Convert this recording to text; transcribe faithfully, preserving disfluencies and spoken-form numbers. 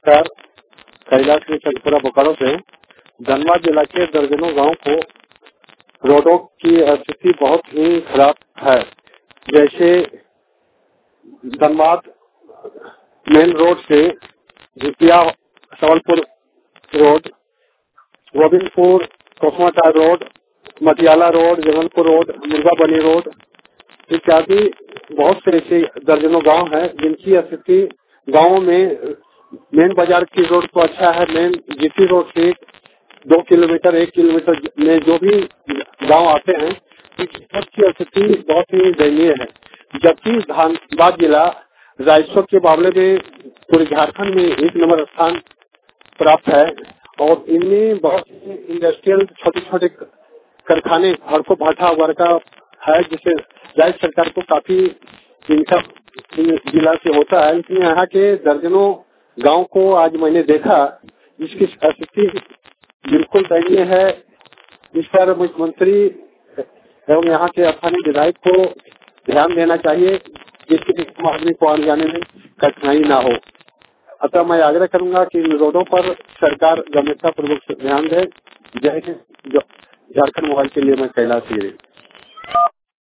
नमस्कार। कैलाश के चंदपुरा बोकारो से। धनबाद जिला के दर्जनों गांव को रोडों की स्थिति बहुत ही खराब है। जैसे धनबाद मेन रोड से Jhutia Sawalpur road, Govindpur Kosmatar road, Matiyala road, Jabalpur road, Murgabani road इत्यादि बहुत से ऐसे दर्जनों गांव हैं जिनकी स्थिति गाँव में मेन बाजार की रोड तो अच्छा है, मेन जीटी रोड से दो किलोमीटर एक किलोमीटर में जो भी गांव आते हैं सबकी स्थिति बहुत ही दयनीय है। जबकि धनबाद जिला राजस्व के मामले में पूरे झारखंड में एक नंबर स्थान प्राप्त है और इनमें बहुत ही इंडस्ट्रियल छोटे छोटे कारखाने हड़को भाटा वर्ग है, जिससे राज्य सरकार को काफी इनकम जिला से होता है। लेकिन यहाँ के दर्जनों गांव को आज मैंने देखा, इसकी स्थिति बिल्कुल दयनीय है। इस पर मुख्यमंत्री एवं यहाँ के स्थानीय विधायक को ध्यान देना चाहिए जिससे आदमी को आने जाने में कठिनाई ना हो। अतः मैं आग्रह करूंगा कि इन रोडों पर सरकार गंभीरता पूर्वक ध्यान दे। जय हिंद। झारखंड मोबाइल के लिए मैं कैलाश गिरी।